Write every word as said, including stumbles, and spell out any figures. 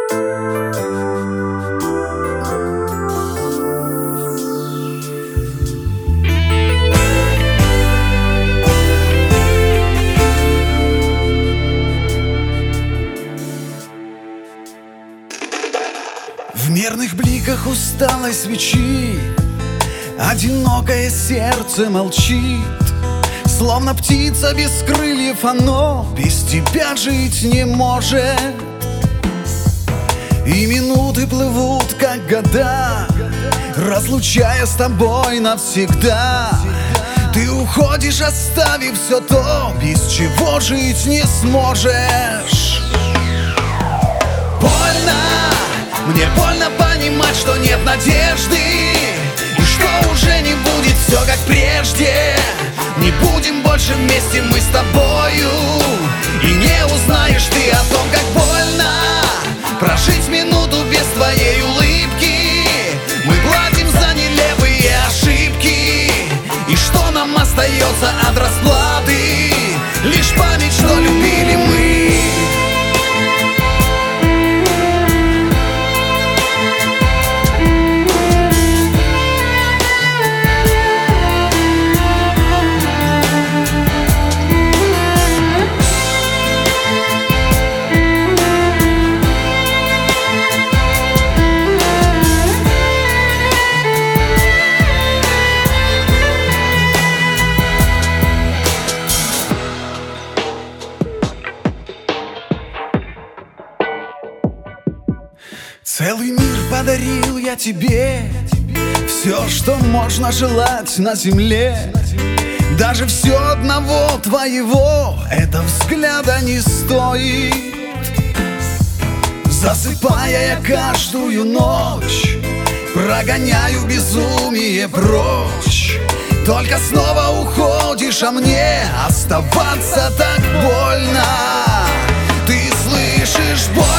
В мерных бликах усталой свечи одинокое сердце молчит, словно птица без крыльев, оно без тебя жить не может. И минуты плывут, как года, разлучая с тобой навсегда. Ты уходишь, оставив все то, без чего жить не сможешь. Больно, мне больно понимать, что нет надежды, и что уже не будет все как прежде. Не будем больше вместе мы с тобою, и не узнаешь ты о том, как больно прожить минуту без твоей улыбки. Мы платим за нелепые ошибки, и что нам остается от расплаты? Лишь память, что любили мы. Целый мир подарил я тебе, все, что можно желать на земле. Даже все одного твоего это взгляда не стоит. Засыпая я каждую ночь, прогоняю безумие прочь. Только снова уходишь, а мне оставаться так больно. Ты слышишь боль?